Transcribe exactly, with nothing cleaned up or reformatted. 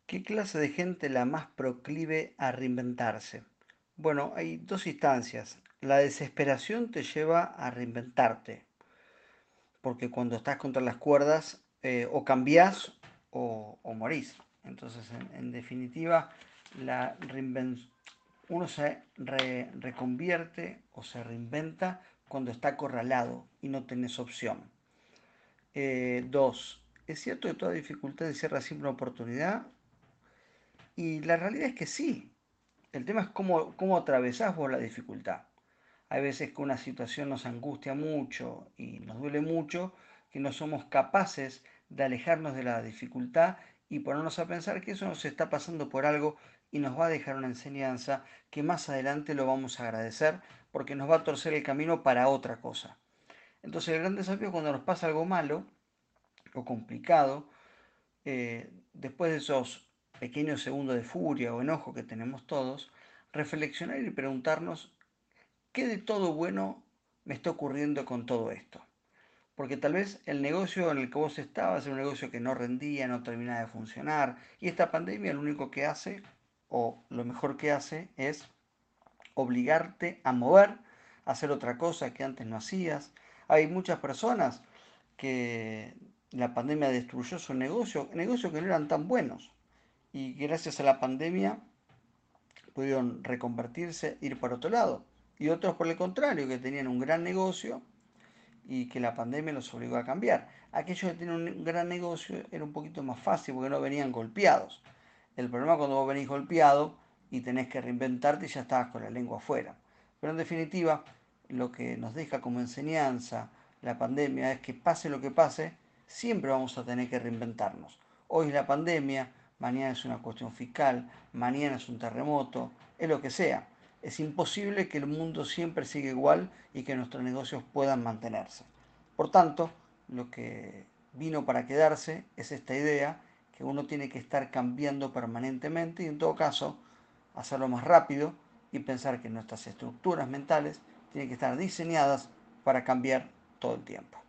¿Qué clase de gente la más proclive a reinventarse? Bueno, hay dos instancias. La desesperación te lleva a reinventarte, porque cuando estás contra las cuerdas, eh, o cambiás o, o morís. Entonces, en, en definitiva, la reinven- uno se re- reconvierte o se reinventa cuando está acorralado y no tenés opción. Eh, dos, ¿es cierto que toda dificultad encierra siempre una oportunidad? Y la realidad es que sí. El tema es cómo, cómo atravesás vos la dificultad. Hay veces que una situación nos angustia mucho y nos duele mucho, que no somos capaces de alejarnos de la dificultad y ponernos a pensar que eso nos está pasando por algo y nos va a dejar una enseñanza que más adelante lo vamos a agradecer porque nos va a torcer el camino para otra cosa. Entonces el gran desafío cuando nos pasa algo malo o complicado, eh, después de esos pequeños segundos de furia o enojo que tenemos todos, reflexionar y preguntarnos qué de todo bueno me está ocurriendo con todo esto. Porque tal vez el negocio en el que vos estabas era un negocio que no rendía, no terminaba de funcionar, y esta pandemia lo único que hace, o lo mejor que hace, es obligarte a mover, a hacer otra cosa que antes no hacías. Hay muchas personas que la pandemia destruyó su negocio, negocios que no eran tan buenos, y gracias a la pandemia pudieron reconvertirse, ir para otro lado. Y otros, por el contrario, que tenían un gran negocio y que la pandemia los obligó a cambiar. Aquellos que tenían un gran negocio era un poquito más fácil porque no venían golpeados. El problema es cuando vos venís golpeado y tenés que reinventarte y ya estabas con la lengua afuera. Pero en definitiva, lo que nos deja como enseñanza la pandemia es que pase lo que pase, siempre vamos a tener que reinventarnos. Hoy es la pandemia, mañana es una cuestión fiscal, mañana es un terremoto, es lo que sea. Es imposible que el mundo siempre siga igual y que nuestros negocios puedan mantenerse. Por tanto, lo que vino para quedarse es esta idea que uno tiene que estar cambiando permanentemente y en todo caso hacerlo más rápido y pensar que nuestras estructuras mentales tienen que estar diseñadas para cambiar todo el tiempo.